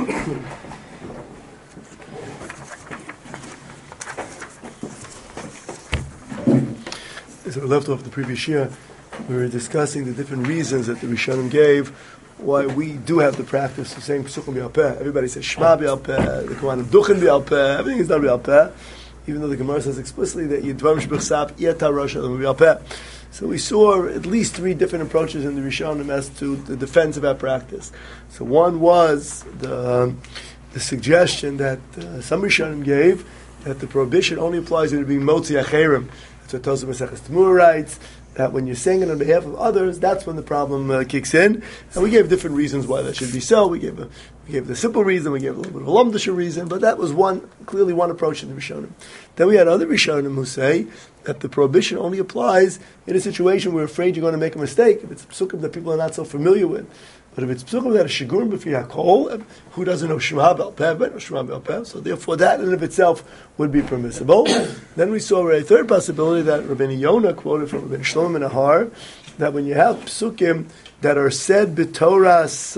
So we left off the previous year. We were discussing the different reasons that the Rishonim gave why we do have the practice of saying Pesukim B'al Peh. Everybody says Shema B'al Peh, the Kohanim Duchen B'al Peh, everything is done B'al Peh, even though the Gemara says explicitly that Yidvarim Shbechsab Yeta Rosh Hashanah B'al Peh. So we saw at least three different approaches in the Rishonim as to the defense of our practice. So one was the suggestion that some Rishonim gave that the prohibition only applies when you're being Motzi Acherim. That's what Tosafos Maseches Temurah writes, that when you're saying it on behalf of others, that's when the problem kicks in. And we gave different reasons why that should be so. We gave the simple reason, we gave a little bit of a lumdisha reason, but that was clearly one approach in the Rishonim. Then we had other Rishonim who say that the prohibition only applies in a situation where we're afraid you're going to make a mistake, if it's psukim that people are not so familiar with. But if it's psukim that are shigurim b'fi hakol, who doesn't know Shema B'al Peh, but no Shema B'al Peh, so therefore that in and of itself would be permissible. Then we saw a third possibility that Rabbeinu Yonah quoted from Rabbeinu Shlomo Nahar, that when you have psukim that are said b'Torah's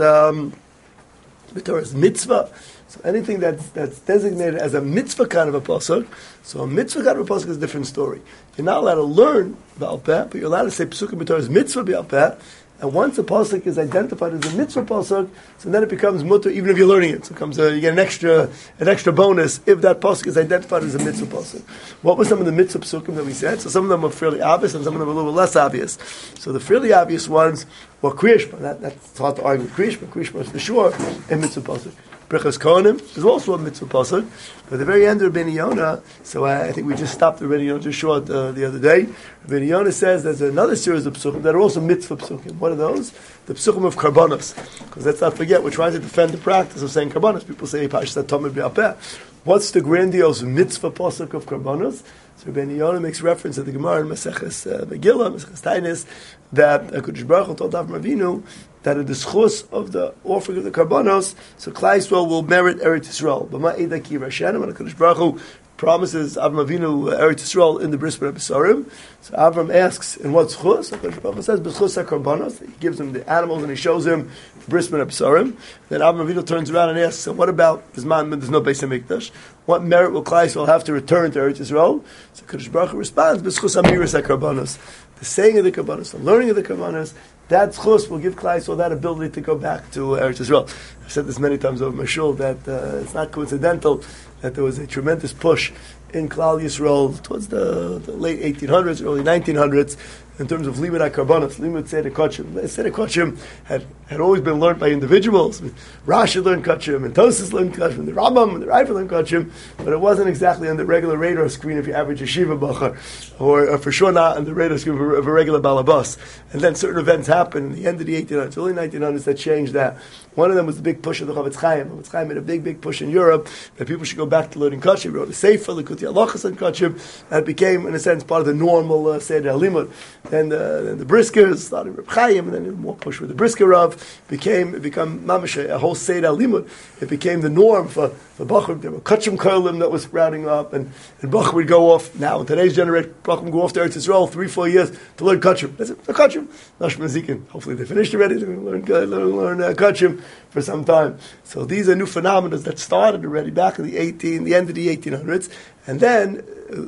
mitzvah, so anything that's designated as a mitzvah kind of a pasuk, so a mitzvah kind of a pasuk is a different story. You're not allowed to learn B'al Peh, but you're allowed to say psukim b'Torah's mitzvah B'al Peh. And once a pasuk is identified as a mitzvah pasuk, so then it becomes mutter even if you're learning it. So it comes you get an extra bonus if that pasuk is identified as a mitzvah pasuk. What were some of the mitzvah pasukim that we said? So some of them were fairly obvious, and some of them were a little bit less obvious. So the fairly obvious ones were Kriya Shema. That's hard to argue with Kriya Shema. Kriya Shema is for sure a mitzvah pasuk. Brechas Kohanim is also a mitzvah pasuk. But at the very end of Rabbeinu Yonah, so I think we just stopped Rabbeinu Yonah just short the other day. Rabbeinu Yonah says there's another series of psukim that are also mitzvah psukim. What are those? The psukim of karbanos. Because let's not forget, we're trying to defend the practice of saying karbanos. People say, Parashat Tamid B'al Peh. What's the grandiose mitzvah pasuk of karbanos? So Rabbeinu Yonah makes reference to the Gemara in Maseches Megillah, Maseches Tainis, that HaKadosh Baruch Hu told Avram Avinu that in the schus of the offering of the karbanos, so Klal Yisrael will merit Eretz Yisrael. B'ma Eida Ki Rashanim, and HaKadosh Baruch Hu promises Avram Avinu Eretz Yisrael in the Bris Bein HaBesarim. So Avram asks, in what schus? HaKadosh Baruch Hu says, B'schus HaKarbanos. He gives him the animals and he shows him the Bris Bein HaBesarim. Then Avram Avinu turns around and asks, so what about this man when there's no Beis HaMikdash? What merit will Klal Yisrael have to return to Eretz Yisrael? So HaKadosh Baruch Hu responds, B'schus Amiris HaKarbanos. The saying of the karbanos, the learning of the karbanos, that schus will give Klal Yisrael that ability to go back to Eretz Yisrael. I've said this many times over my shul, that it's not coincidental that there was a tremendous push in Klal Yisrael towards the late 1800s, early 1900s, in terms of limud HaKarbanos, limud Seder Kachim. Seder Kachim had always been learned by individuals. Rashi learned Kachim, and Tosas learned Kachim, and the Rambam and the Raifa learned Kachim, but it wasn't exactly on the regular radar screen of your average yeshiva bachar, or for sure not on the radar screen of a regular balabas. And then certain events happened in the end of the 1800s, early 1900s, that changed that. One of them was the big push of the Chavetz Chaim. Chavetz Chaim made a big push in Europe that people should go back to learning Kachim. He wrote a Sefer, Likutei Halachos on Kachim, and it became, in a sense, part of the normal Seder HaLimud. Then the Briskers started Reb Chaim, and then more push with the Brisker Rav, became mamash a whole Seder HaLimud. It became the norm for Bachar. There were Kachim Kolim that was sprouting up, and Bachar would go off. Now, in today's generation, Bachar would go off to Eretz Yisrael 3-4 years to learn Kachim. That's it, the Kachim. Nashma Zikin. Hopefully they finished already. They're going to learn Kachim for some time. So these are new phenomena that started already back in the end of the 1800s, and then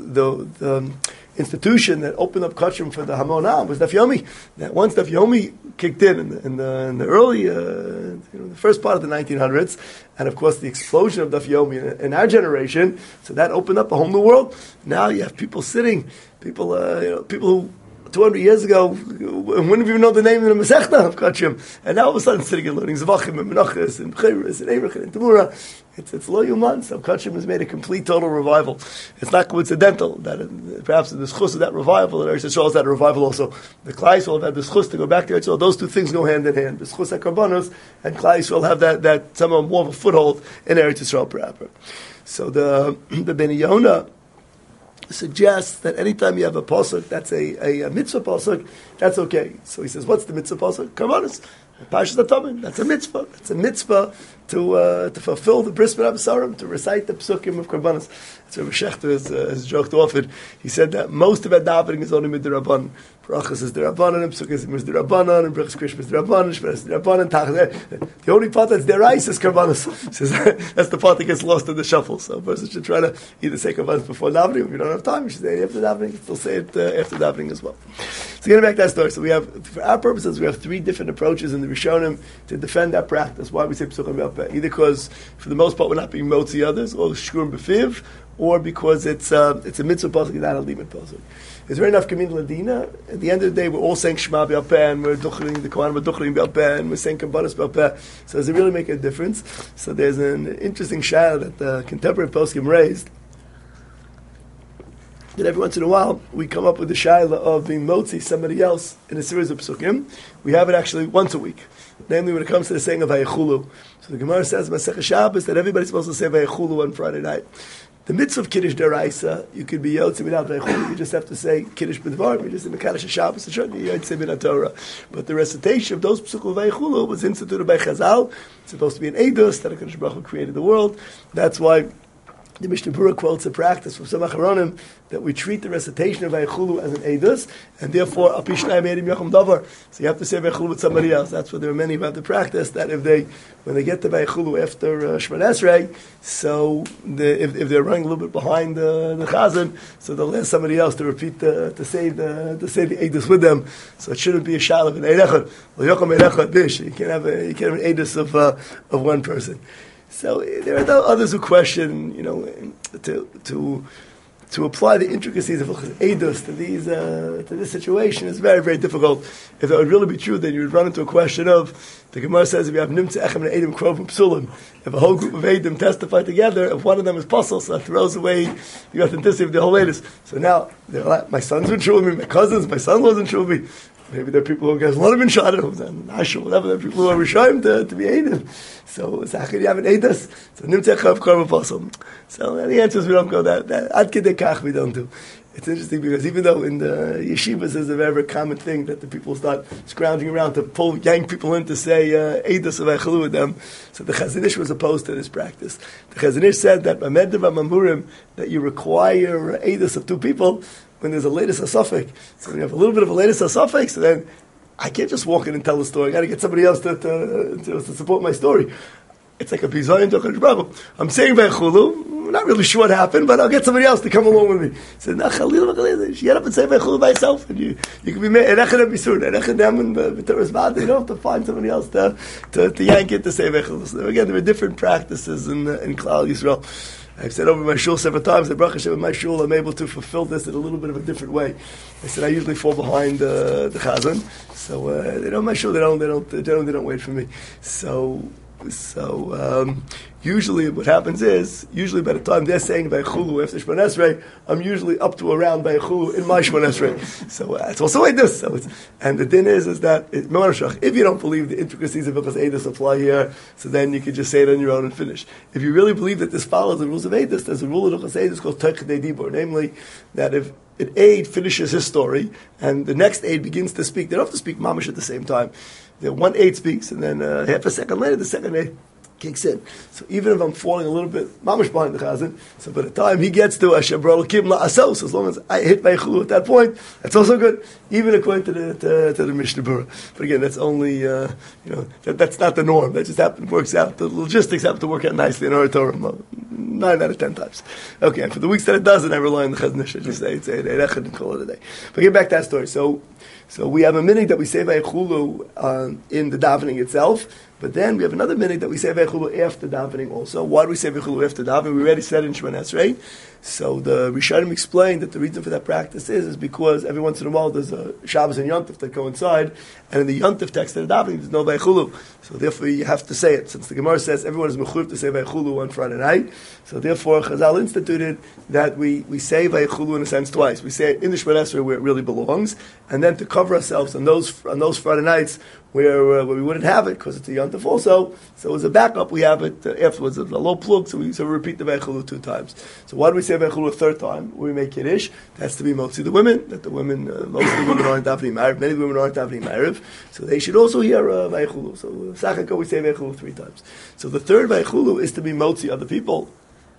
the institution that opened up Kachim for the Hamon Am was Daf Yomi. That once Daf Yomi kicked in the early, the first part of the 1900s, and of course the explosion of Daf Yomi in our generation, so that opened up a whole new world. Now you have people who 200 years ago wouldn't even know the name of the Masechta of Kachim, and now all of a sudden sitting and learning Zvachim and Menachos and Bchiros and Erechin and Temurah. It's lo yuman. So Kachim has made a complete total revival. It's not coincidental that perhaps in the schus of that revival, and Eretz Yisrael has had a revival also. The Klal Yisrael have had the schus to go back to Eretz Yisrael. Those two things go hand in hand. The schus HaKarbanos and Klal Yisrael have that somehow more of a foothold in Eretz Yisrael proper. So the Rabbeinu Yonah suggests that anytime you have a pasuk that's a mitzvah pasuk, that's okay. So he says, what's the mitzvah pasuk? Karbanos. Parshas Atomim. That's a mitzvah. It's a mitzvah to fulfill the bris milah b'sarim, to recite the psukim of Karbanos. So Rabbi Shechter has joked often. He said that most of our davening is only midrabanan. Brachas is the Rabbanan, Psukim is the Rabbanan, and Brachas Krishma is the Rabbanan, Shemar is the Rabbanan, Tachas. The only part that's deraisa is Karbanos. Says that's the part that gets lost in the shuffle. So a person should try to either say Karbanos before davening. If you don't have time, you should say it after davening. You can still say it after davening as well. So getting back to that story. So we have, for our purposes, we have three different approaches in the Rishonim to defend that practice. Why we say Psukim B'Alpeh? Either because, for the most part, we're not being motzi others, or Shkurim B'Fiv, or because it's a mitzvah pasuk, not a limit pasuk. Is there enough Kamin Ladina? At the end of the day, we're all saying Shema B'Alpeh, and we're duchling the Kohanim, we're duchling B'Alpeh, and we're saying Kabbalas B'Alpeh. So does it really make a difference? So there's an interesting shayla that the contemporary poskim raised, that every once in a while we come up with the shayla of being motzi somebody else in a series of psukim. We have it actually once a week. Namely, when it comes to the saying of Vayechulu. So the Gemara says, Masechah Shabbos, that everybody's supposed to say Vayechulu on Friday night. The mitzvah of Kiddush Deraisa, you could be Yotze without Vayechulu. You just have to say Kiddush B'Dvarim. You just in the Kaddish Shabbos, and certainly Yotze B'Nat Torah. But the recitation of those psukim of Vayechulu was instituted by Chazal. It's supposed to be an Eidos, that HaKadosh Baruch Hu created the world. That's why the Mishnah Berurah quotes a practice from some Acharonim that we treat the recitation of Vayechulu as an Eidos, and therefore Al Pi Shnayim Eidim Yachom Davar. So you have to say Vayechulu with somebody else. That's what there are many about the practice, that when they get to Vayechulu after Shemon Esrei, so if they're running a little bit behind the Chazan, so they'll ask somebody else to repeat to say the Eidos with them. So it shouldn't be a shal of an Eidechad. Well, Yocham Eidechad Bish. You can't have an Eidos of one person. So there are others who question, to apply the intricacies of Eidos to this situation is very, very difficult. If that would really be true, then you would run into a question of, the Gemara says, if you have Nimtze Echem and Eidim Krov and Psulim, if a whole group of Eidim testify together, if one of them is puzzle, so that throws away the authenticity of the whole Eidos. So now, my son's been true with me, my cousins, my son-in-law's been true with me. Maybe there are people who guys a lot of shot whatever. There are people who are rishayim to be Eidim. So how can you have an Eidos? So Nimtzechav Korban Pasum. So the answer is we don't go that Ad Kedei Kach we don't do. It's interesting because even though in the yeshivas there's a very common thing that the people start scrounging around to yank people in to say Eidos of Eichelu with them. So the Chazon Ish was opposed to this practice. The Chazon Ish said that that you require Eidos of two people when there's a latest asafik. So when you have a little bit of a latest asafik, so then I can't just walk in and tell the story. I got to get somebody else to support my story. It's like a bizayin to HaKadosh Baruch Hu. I'm saying Vayechulu, I'm not really sure what happened, but I'll get somebody else to come along with me. So you get up and say Vayechulu by yourself, and you can be made Erechad and Bisur, Erechad and B'Teres Vada. You don't have to find somebody else to yank it to say Vayechulu. So again, there are different practices in Klal Yisrael. I've said over my shul several times that Baruch Hashem in my shul I'm able to fulfill this in a little bit of a different way. I said I usually fall behind the Chazan, so my shul they don't wait for me. So usually what happens is, by the time they're saying Vayechulu after Shemon Esrei, I'm usually up to around Vayechulu in my Shemon Esrei. So it's also like this. And the din is that if you don't believe the intricacies of Hilchos Eidos apply here, so then you can just say it on your own and finish. If you really believe that this follows the rules of Eidos, there's a rule of Hilchos Eidos called Toich Kedei Dibur, namely that if an aid finishes his story and the next aid begins to speak, they don't have to speak mamash at the same time. The one aid speaks, and then half a second later, the second aid kicks in. So even if I'm falling a little bit mamash behind the chazan, so by the time he gets to Asher B'Rol Kim La'asos, as long as I hit Vayechulu at that point, that's also good, even according to the Mishnah Berurah. But again, that's only that's not the norm. That just works out. The logistics happen to work out nicely in our Torah 9 out of 10 times. Okay, and for the weeks that it doesn't, I rely on the Chazon Ish. I just say it's Erechad and call it a day. But get back to that story. So we have a minute that we say Vayechulu in the davening itself, but then we have another minute that we say Vayechulu after davening also. Why do we say Vayechulu after davening? We already said in Shemon Esrei. So the Rishonim explained that the reason for that practice is because every once in a while there's a Shabbos and Yontif that coincide, and in the Yontif text of the davening there's no Vayechulu. So therefore you have to say it. Since the Gemara says everyone is mechuyev to say Vayechulu on Friday night, so therefore Chazal instituted that we say Vayechulu in a sense twice. We say it in the Shemon Esrei where it really belongs, and then to cover ourselves on those Friday nights where we wouldn't have it because it's a Yontif also. So as a backup we have it afterwards, a low plug, so we repeat the Vayechulu 2 times. So why do we say say Beichulu a third time, we make Kiddush, that's to be mostly the women, that the women, most of the women aren't davening Ma'ariv, many of the women aren't davening Ma'ariv, so they should also hear Beichulu. So, Sachako, we say Beichulu 3 times. So the third Beichulu is to be motzi other people.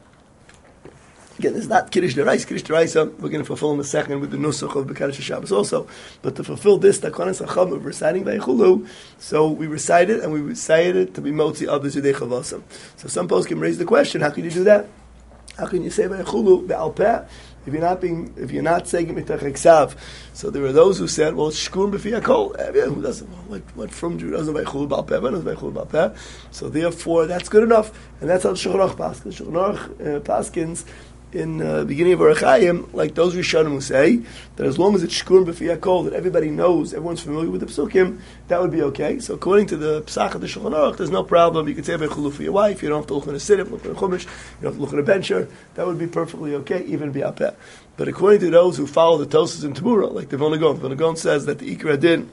Again, it's not Kiddush D'Oraisa. Kiddush D'Oraisa, we're going to fulfill in a second with the Nusach of B'Kaddish Shabbos also. But to fulfill this, Takonas Hacham of reciting Vaychulu, so we recite it, and we recite it to be motzi others Yudei Chavasam. So some folks can raise the question, how can you do that? How can you say Vaychulu Be'al Peh if you're not saying it Mitach Eksav? So there are those who said, well, it's Shkurim B'fi HaKol. Who doesn't? What from Jew doesn't Vaychulu Be'al Peh? When does Vaychulu Be'al Peh? So therefore, that's good enough, and that's how the Shulchan Aruch Paskins. Shulchan Aruch Paskins in the beginning of Orach Chaim, like those Rishonim who say that as long as it's Shkurim B'fi HaKol, that everybody knows, everyone's familiar with the Psukim, that would be okay. So according to the Pesach of the Shulchan Aruch, there's no problem. You can say Beichulu for your wife. You don't have to look in a Siddur, look in a Chumash. You don't have to look in a bencher. That would be perfectly okay, even B'al Peh. But according to those who follow the Tosas in Tamura, like the Vilna Gaon says that the Ikra Din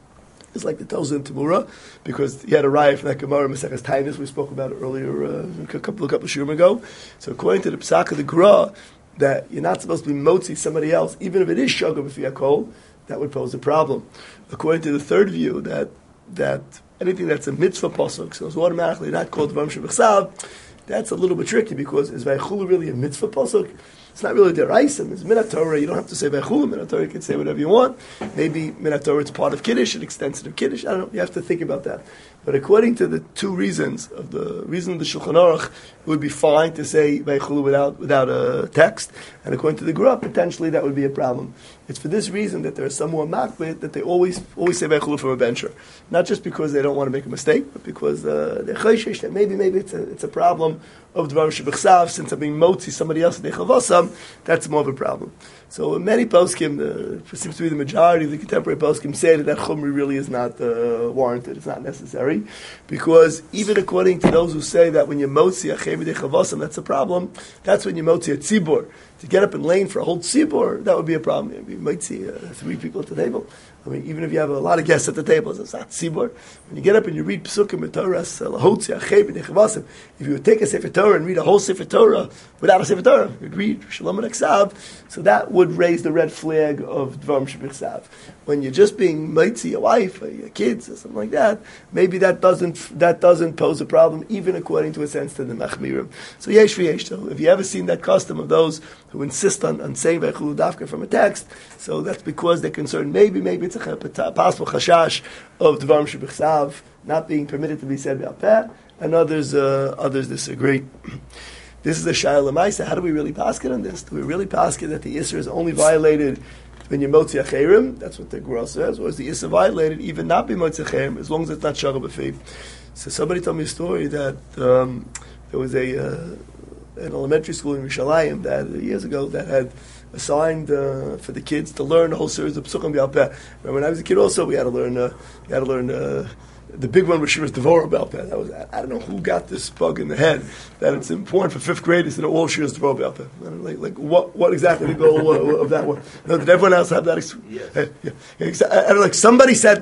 is like the Tosas in Tamura, because he had a riot from that Gemara Maseches Tainus we spoke about it earlier a couple of shurim ago. So according to the Pesach of the Gra, that you're not supposed to be motzi somebody else, even if it is Shogah B'fi HaKol, that would pose a problem. According to the third view, that anything that's a mitzvah pasuk, so it's automatically not called Dvarim Shebechsav, that's a little bit tricky, because is Vaychulu really a mitzvah pasuk? It's not really deraisa. It's Minat Torah. You don't have to say Vaychulu. Minat Torah, you can say whatever you want. Maybe Minat Torah, it's part of Kiddush, an extension of Kiddush. I don't know. You have to think about that. But according to the two reasons, of the reason of the Shulchan Aruch, it would be fine to say Vaychulu without a text. And according to the Gra, potentially that would be a problem. It's for this reason that there are some more makbid that they always say Vaychulu from a bencher. Not just because they don't want to make a mistake, but because they're chayshish that maybe it's a problem of Dvarim Shebechsav, since I'm being motzi somebody else at Dechavasam, that's more of a problem. So many poskim, seems to be the majority of the contemporary poskim, say that chumri really is not warranted, it's not necessary, because even according to those who say that when you motzi achev Dechavasam, that's a problem, that's when you motzi a tzibur. To get up and lane for a whole tzibur, that would be a problem. You might see 3 people at the table. I mean, even if you have a lot of guests at the table, it's not tzibur. When you get up and you read Pesukim and Torah, if you would take a Sefer Torah and read a whole Sefer Torah without a Sefer Torah, you'd read Shalom and Aksav, so that would raise the red flag of Dvarim Shebechsav. When you're just being mitzi, your wife or your kids or something like that, maybe that doesn't pose a problem, even according to a sense to the Machmirim. So yesh v'yesh. So if you ever seen that custom of those who insist on saying Vaychulu Dafka from a text, so that's because they're concerned. Maybe it's a possible chashash of Dvarim Shebechsav not being permitted to be said B'al Peh, and others disagree. This is a Shayla Maisa. How do we really paskin on this? Do we really paskin that the Isser is only violated when you motzi acherim? That's what the Gra says. Or is the Isser violated even not be motzi acherim, as long as it's not Shagah B'fi? So somebody told me a story that there was an elementary school in Yerushalayim that years ago that had assigned for the kids to learn a whole series of Pesukim B'al Peh. Remember when I was a kid also, we had to learn the big one was Shiras Devorah B'al Peh. That was, I don't know who got this bug in the head that it's important for 5th graders to know all Shiras Devorah B'al Peh. Like what exactly the goal of that one? No, did everyone else have that experience? Yes. Like somebody at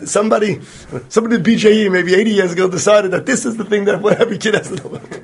BJE maybe 80 years ago decided that this is the thing that every kid has to know about.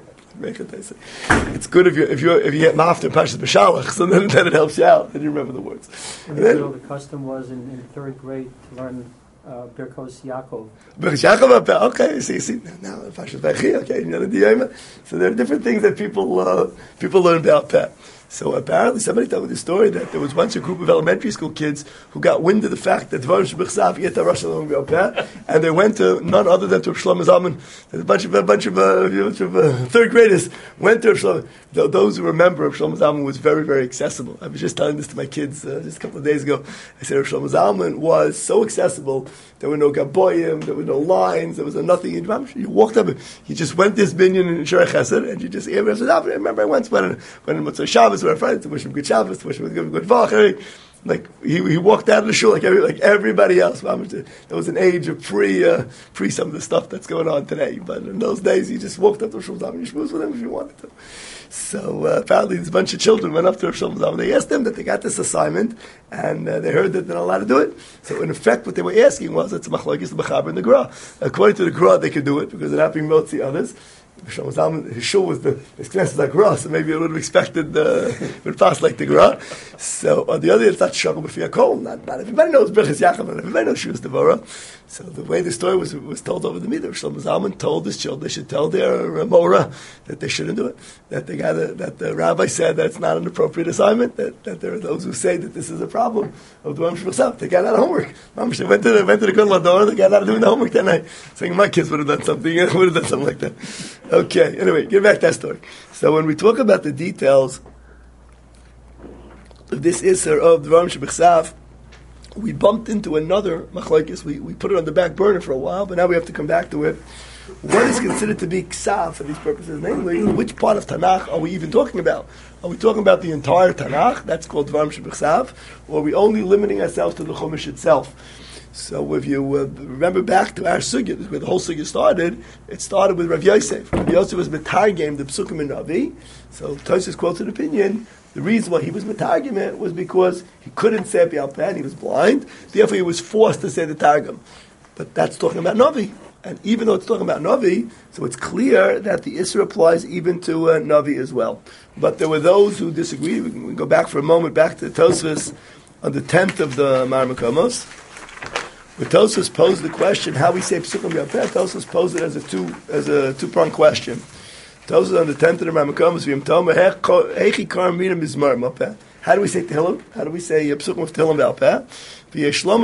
It's good if you get mafta and Pashas B'Shalach, so then it helps you out, then you remember the words. And then, the custom was in 3rd grade to learn Birkos Yaakov. Birkos Yaakov, okay, see, now Pashas B'Chi, okay, so there are different things that people learn about that. So apparently somebody told me the story that there was once a group of elementary school kids who got wind of the fact that Dvarim Shebechsav yet a Rosh Hashanah B'al Peh, and they went to none other than to Shlomo Zalman. A bunch of 3rd graders went to Shlomo. Those who remember, Shlomo Zalman was very, very accessible. I was just telling this to my kids just a couple of days ago. I said Shlomo Zalman was so accessible. There were no gaboyim, there were no lines, there was nothing. You walked up, you just went this binyan in Sharei Chesed, and you just, I remember I once went in Motzei Shabbos with our friends to wish him good Shabbos, to wish him good Vach. Like he walked out of the shul like everybody else. There was an age of pre some of the stuff that's going on today. But in those days, he just walked up to Shul Zalman. You schmooze with him if you wanted to. So apparently, this bunch of children went up to Shul Zalman. They asked them that they got this assignment, and they heard that they're not allowed to do it. So in effect, what they were asking was, it's a machlokes the Mechaber and the Gra. According to the Gra, they could do it because they're not being motzi others. Shlomo Zalman, his shul was his class was like Gra, so maybe it would have expected would pass like the Gra. So on the other hand, it's not Shagul B'Fi HaKol. Not everybody knows Berchus Yaakov, and everybody knows Shus Devorah. So the way the story was told over the Midah, Shlomo Zalman told his children they should tell their Mora that they shouldn't do it. That the rabbi said that it's not an appropriate assignment. That there are those who say that this is a problem of the Ram Shemachsav. They got out of homework. They went to the Kol Ador, they got out of doing the homework that night. Saying my kids would have done something like that. Okay, anyway, get back to that story. So when we talk about the details of this Isser of the Ram Shemachsav, we bumped into another machlokes. We put it on the back burner for a while, but now we have to come back to it. What is considered to be ksav for these purposes? Namely, which part of Tanakh are we even talking about? Are we talking about the entire Tanakh? That's called Dvarim Shebechsav. Or are we only limiting ourselves to the Chumash itself? So if you remember back to our sugya, where the whole sugya started, it started with Rav Yosef. Rav Yosef was metargem the Psukim in Navi. So Tosfos quotes an opinion. The reason why he was metargem it was because he couldn't say it Bi'al Peh, and he was blind. Therefore, he was forced to say the Targum. But that's talking about Navi. And even though it's talking about Navi, so it's clear that the Isra applies even to Navi as well. But there were those who disagreed. We can go back for a moment, back to Tosfos on the 10th of the Mar Makamos. When Tosfos posed the question, how we say Psukim Bi'al Peh, Tosfos posed it as a two-pronged question. Tosfos on the 10th of the Mar Makamos, Heichi Kar Mina Mizmar Bi'al Peh. How do we say Tehillim? How do we say Psukim of Tehillim Bi'al Peh? So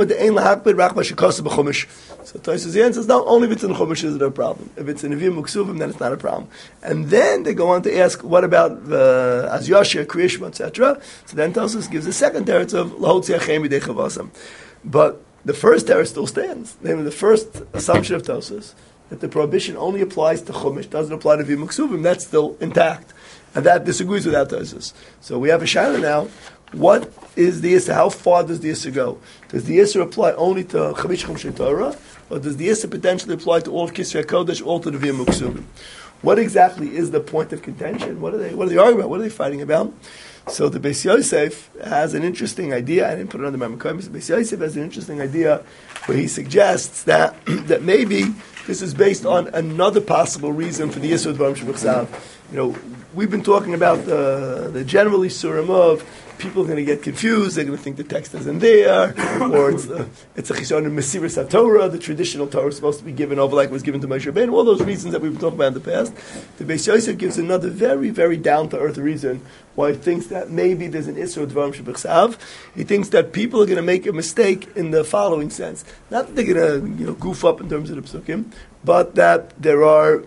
Tosfos answers, no, only if it's in Chumash is it a problem. If it's in Nevi'im Uksuvim, then it's not a problem. And then they go on to ask, what about Az Yashir, Kriyishma, etc.? So then Tosfos gives a second teretz of Lahotzi Achem B'dei Chavasam. But the first teretz still stands. Namely, the first assumption of Tosfos, that the prohibition only applies to Chumash, doesn't apply to Nevi'im Uksuvim, that's still intact. And that disagrees with that Tosfos. So we have a shaila now. What is the Isser? How far does the Isser go? Does the Isser apply only to Chavish Chumshei Torah, or does the Isser potentially apply to all of Kisrei Kodesh, all to the Nevi'im Uksuvim? What exactly is the point of contention? What are they arguing about? What are they fighting about? So the Beis Yosef has an interesting idea. I didn't put it on the Mamakaim. The Beis Yosef has an interesting idea where he suggests that maybe this is based on another possible reason for the Yisur Dvarim Shebechsav. We've been talking about the general Isurim of people are going to get confused. They're going to think the text isn't there, or it's a chishon in Mesiras HaTorah. The traditional Torah is supposed to be given over like it was given to Moshe Rabbeinu. All those reasons that we've been talking about in the past. The Beis Yosef gives another very, very down-to-earth reason why he thinks that maybe there's an Isra Dvarim Shebechsav. He thinks that people are going to make a mistake in the following sense: not that they're going to goof up in terms of the psukim, but that there are.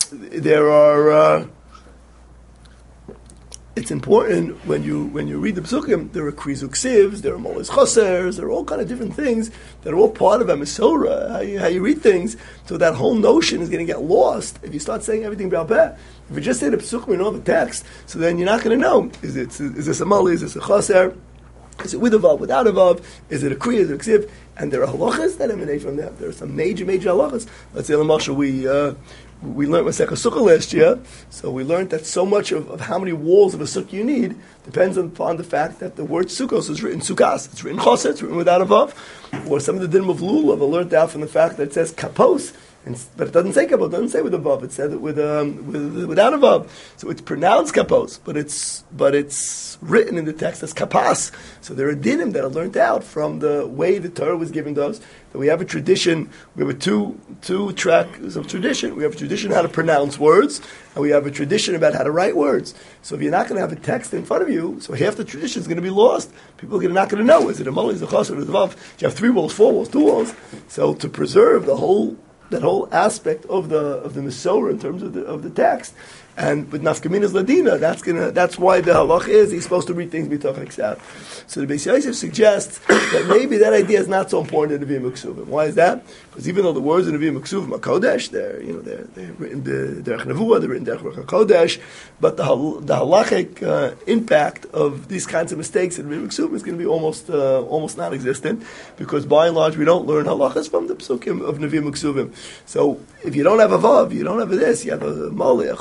It's important when you read the psukim, there are krizuk sivs, there are moles chosers, there are all kind of different things that are all part of a Masorah, how you read things. So that whole notion is going to get lost if you start saying everything Bi'al Peh. If you just say the psukim and all the text, so then you're not going to know, is this a mole, is this a choser? Is it with a vav, without a vav? Is it a kriya, is it a ksiv? And there are halachas that emanate from that. There are some major halachas. Let's say, L'mashal, we learned Masechah Sukkah last year, so we learned that so much of how many walls of a sukkah you need depends upon the fact that the word sukkos is written sukas. It's written choset, it's written without a vav. Or some of the dinim of lulav are learned out from the fact that it says kapos, but it doesn't say kapos, it doesn't say with a vav, it says it without a vav. So it's pronounced kapos, but it's written in the text as kapas. So there are dinim that are learned out from the way the Torah was given to us. That we have a tradition, we have a two tracks of tradition. We have a tradition how to pronounce words, and we have a tradition about how to write words. So if you're not going to have a text in front of you, so half the tradition is going to be lost. People are not going to know, is it a mole, is it a chos, or is it a vav? You have 3 walls, 4 walls, 2 walls. So to preserve that whole aspect of the Masorah in terms of the text, and with nafkaminas ladina, that's why the halach is he's supposed to read things b'toch ha'ksav. So the Beis Yosef suggests that maybe that idea is not so important in the Nevi'im Uksuvim. Why is that? Because even though the words in the Nevi'im Uksuvim are kodesh, they're written derech nevuah, they're written derech ruach hakodesh, but the halachic impact of these kinds of mistakes in the Nevi'im Uksuvim is going to be almost non-existent, because by and large we don't learn halachas from the psukim of Nevi'im Uksuvim. So if you don't have a vav, you don't have a this, you have a mole, a choser.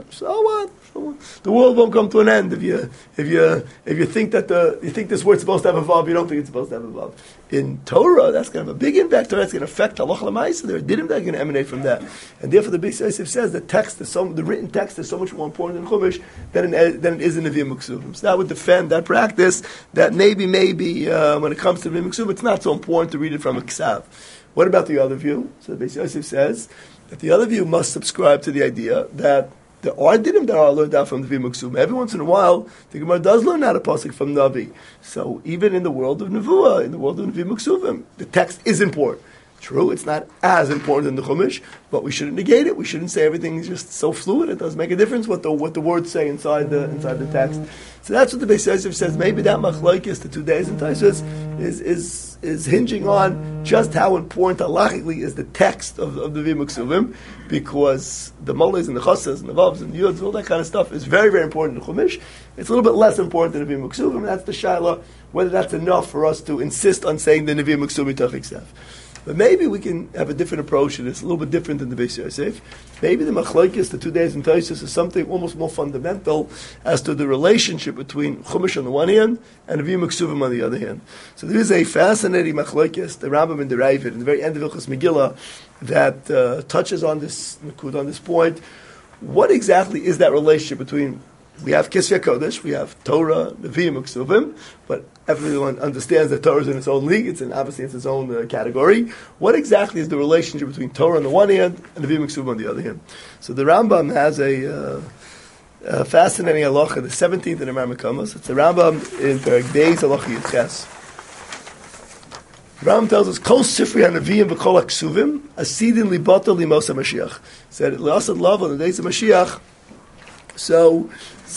So what? The world won't come to an end if you think that you think this word's supposed to have a vav, you don't think it's supposed to have a vav. In Torah, that's going to have a big impact. Torah, that's going to affect halacha l'maisa. There are dinim that are going to emanate from that, and therefore the Beis Yosef says the written text is so much more important in Chumash than it is in Nevi'im Uksuvim. So that would defend that practice that maybe when it comes to Nevi'im Uksuvim, it's not so important to read it from a ksav. What about the other view? So the Beis Yosef says that the other view must subscribe to the idea that there are dinim that are learned out from the Nevi'im Uksuvim. Every once in a while, the Gemara does learn out a pasuk from Navi. So even in the world of Nevuah, in the world of Nevi'im Uksuvim, the text is important. True, it's not as important in the Chumash, but we shouldn't negate it. We shouldn't say everything is just so fluid. It does make a difference what the words say inside the text. So that's what the Beis Yosef says. Maybe that machlokes, the 2 days in Taisus, is hinging on just how important halachically is the text of the Nevi'im Uksuvim, because the moles and the chasas and the vavs and the yuds, all that kind of stuff is very, very important in Chumash. It's a little bit less important in the Nevi'im Uksuvim, and that's the shaila, whether that's enough for us to insist on saying the Nevi'im Uksuvim tachik. But maybe we can have a different approach, and it's a little bit different than the Beis Yosef. Maybe the machlokes, the 2 days in Taisus, is something almost more fundamental as to the relationship between Chumash on the one hand and Nevi'im Uksuvim on the other hand. So there is a fascinating machlokes, the Rambam and the Ravid, in the very end of Hilchos Megillah, that touches on this point. What exactly is that relationship between? We have Kisvei Kodesh, we have Torah, Nevi'im Uksuvim, but everyone understands that Torah is in its own league. Obviously it's its own category. What exactly is the relationship between Torah on the one hand and Nevi'im Uksuvim on the other hand? So the Rambam has a fascinating halacha, the 17th in the Marmakomos. It's the Rambam in Perek Beis halacha Yitches. The Rambam tells us, Kol Sifri HaNevi'im v'Kol HaKsuvim Asidin Libato Limos HaMashiach. Said, L'asad Love on the days of Mashiach. So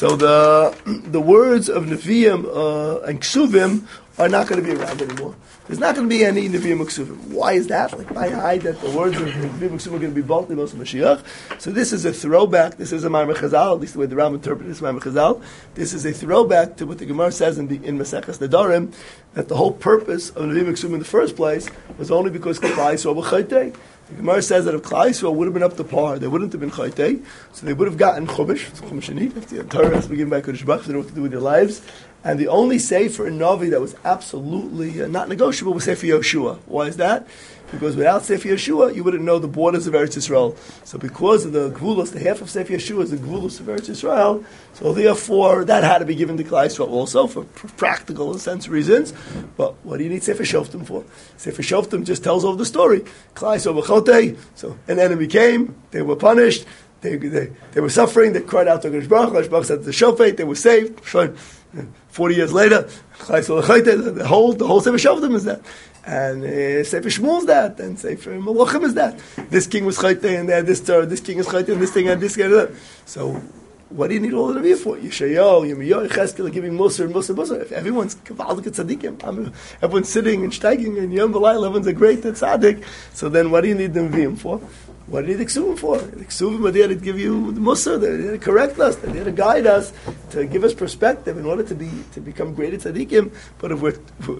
the words of Nevi'im and Ksuvim are not going to be around anymore. There's not going to be any Nevi'im Ksuvim. Why is that? Like, by hide that the words of Nevi'im Ksuvim are going to be both Limos Mashiach. So this is a throwback. This is a Ma'amar Chazal, at least the way the Rambam interprets this Ma'amar Chazal. This is a throwback to what the Gemara says in Maseches Nedarim, that the whole purpose of Nevi'im Ksuvim in the first place was only because Klal Yisrael were Chaytei. The Gemara says that if Klal Yisrael would have been up to par, they wouldn't have been Chaytei, so they would have gotten Chumash. It's Chumash Shanit. The Torah has to be given by Kodesh Baruch Hu, they know what to do with their lives. And the only Sefer in Navi that was absolutely not negotiable was Sefer Yoshua. Why is that? Because without Sefer Yeshua, you wouldn't know the borders of Eretz Yisrael. So because of the Gvulos, the half of Sefer Yeshua is the Gvulos of Eretz Yisrael, so therefore that had to be given to Klal Yisrael also for practical and sense reasons. But what do you need Sefer Shoftim for? Sefer Shoftim just tells over the story. Klal Yisrael b'chotei, so an enemy came, they were punished, they were suffering, they cried out to Kodesh Baruch Hu, Kodesh Baruch Hu said to the Shofet, they were saved. 40 years later, the whole Sefer Shoftim is that. And Sefer Shmuel is that, and Sefer Malachim is that. This king was Chaytei, and this king is Chaytei, and this thing, and this guy. So, what do you need all the Nevi'im for? Yeshayahu, Yirmiyahu, Cheskel are giving Musar. If everyone's Kavaldik Tzadikim, everyone's sitting and steiging, and Yom V'layla, everyone's a great Tzaddik, so then what do you need the Nevi'im for? What do you need the Ksuvim for? The Ksuvim are there to give you the Musar, they're there to correct us, they're there to guide us, to give us perspective in order to become greater tzaddikim. But if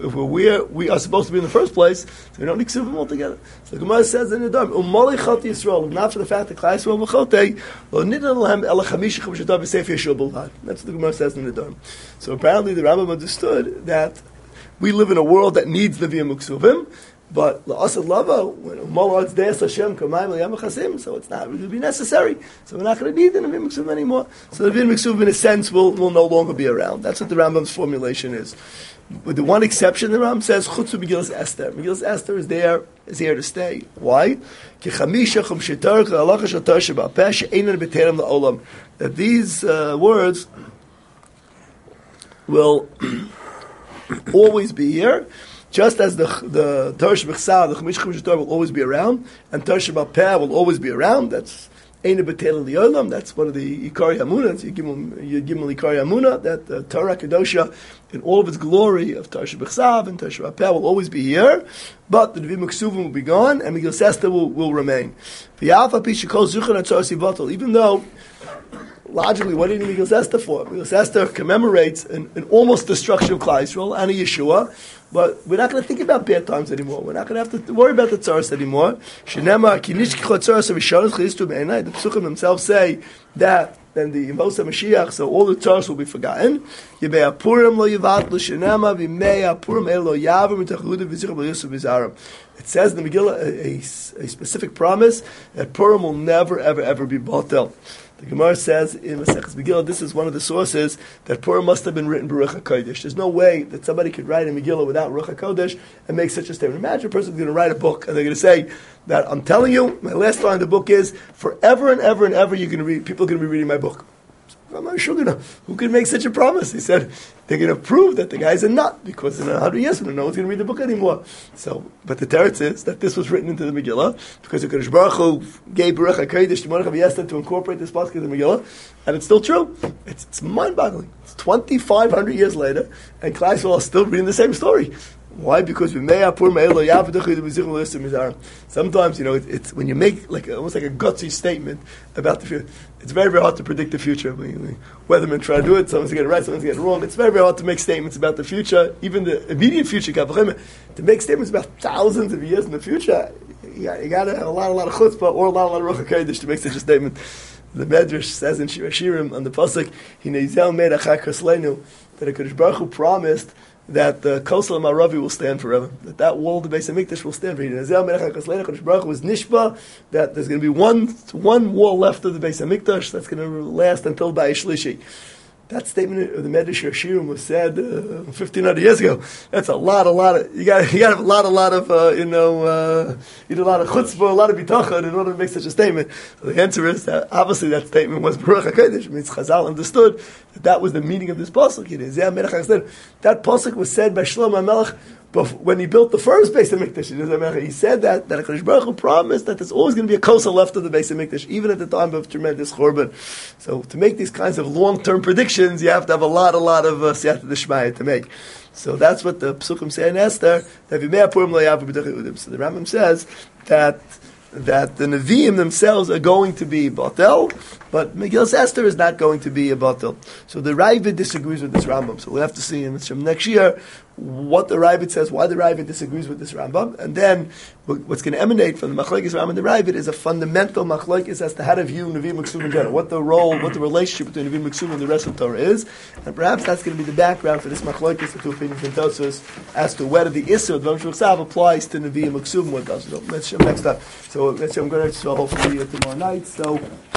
we are supposed to be in the first place, so we don't need Ksuvim altogether. So the Gemara says in the Dharm, U'malei Chot Yisrael, if not for the fact that Klal Yisrael v'chotei, lo nidan lahem ela chamisha chamishadah b'sefer Yeshua b'lvad. That's what the Gemara says in the Dharm. So apparently the Rambam understood that we live in a world that needs Nevi'im Uksuvim, but la'asad lava, when U'malei Deis Hashem kamayim l'yam v'chasim, so it's not really necessary. So we're not going to need the Nevi'im Uksuvim anymore. So the Nevi'im Uksuvim, in a sense, will no longer be around. That's what the Rambam's formulation is. With the one exception, the Rambam says, Chutzu Megillas Esther. Megillas Esther is here to stay. Why? That these words will always be here, just as the Torah B'chsav, the Chamish Chamish Torah will always be around, and Torah B'peh will always be around. That's Eina B'Tel L'Olam. That's one of the Ikari Hamuna. It's Yigimel Ikari Hamuna. That the Torah Kedosha, in all of its glory of Torah B'chsav and Torah B'peh, will always be here, but the Nevi'im Uksuvim will be gone, and Megillas Esther will remain. Even though logically, what did Megillas Esther for? Megillas Esther commemorates an almost destruction of Klal Yisrael and a Yeshua, but we're not going to think about bad times anymore. We're not going to have to worry about the tzaras anymore. Shenema ki nishkichu tzaras v'sharos chiztu b'einai. The Pesukim themselves say that then the Yimos HaMashiach, so all the tzaras will be forgotten. Yibei Purim lo yivatlu shenema v'mei Purim elo yavim v'tachudu v'zicham v'yusu v'zarim. It says in the Megillah a specific promise that Purim will never, ever, ever be batel. The Gemara says in Maseches Megillah, this is one of the sources that Purim must have been written Baruch HaKodesh. There's no way that somebody could write a Megillah without Baruch HaKodesh and make such a statement. Imagine a person's going to write a book and they're going to say that, I'm telling you, my last line of the book is, forever and ever and ever people are going to be reading my book. I'm not sure who could make such a promise. He said they're going to prove that the guy's a nut because in 100 years no one's going to read the book anymore. So, but the teretz is that this was written into the Megillah because the Kadosh Baruch Hu gave Baruch HaKodesh to Mordechai V'Esther to incorporate this pasuk in the Megillah, and it's still true. It's mind-boggling. It's 2,500 years later, and Klal Yisrael is still reading the same story. Why? Because sometimes, it's when you make almost like a gutsy statement about the future, it's very, very hard to predict the future. Weathermen try to do it, someone's getting it right, someone's getting it wrong. It's very, very hard to make statements about the future, even the immediate future. To make statements about thousands of years in the future, you got to have a lot of chutzpah or a lot of Ruach HaKodesh to make such a statement. The Medrash says in Shir Hashirim on the pasuk, "Hinei made achar kasleinu," that a Kadosh Baruch Hu promised that the Kosel Maravi will stand forever. That wall of the Beis HaMikdash will stand forever. Kadosh Baruch Hu was nishba that there's going to be one wall left of the Beis HaMikdash that's going to last until Bais Shlishi. That statement of the Medrash Hashirim was said 1,500 years ago. That's a lot of. You got to have a lot of you need a lot of chutzpah, a lot of bitachon in order to make such a statement. So the answer is that obviously that statement was Baruch HaKodesh. Means Chazal understood that was the meaning of this pasuk. That pasuk was said by Shlomo HaMelech when he built the first Beis HaMikdash. He said that HaKadosh Baruch Hu promised that there's always going to be a kosa left of the Beis HaMikdash, even at the time of tremendous churban. So to make these kinds of long-term predictions, you have to have a lot of siyata d'shmaya to make. So that's what the Pesukim say in Esther, that V'mei Purim lo yavu b'dachei udim. So the Rambam says that the Nevi'im themselves are going to be batel, but Megillas Esther is not going to be a batel. So the Ravid disagrees with this Rambam. So we'll have to see in next year what the Ravid says, why the Ravid disagrees with this Rambam, and then what's going to emanate from the Machlokes Rambam and the Ravid is a fundamental Machlokes as to how to view Nevi'im Uksum in general, what the relationship between Nevi'im Uksum and the rest of Torah is, and perhaps that's going to be the background for this Machlokes, the two opinions in Tosfos, as to whether the Issur of Dvam Shulchan applies to Nevi'im Uksum or doesn't. Next time. So I'm going to hopefully tomorrow night. So.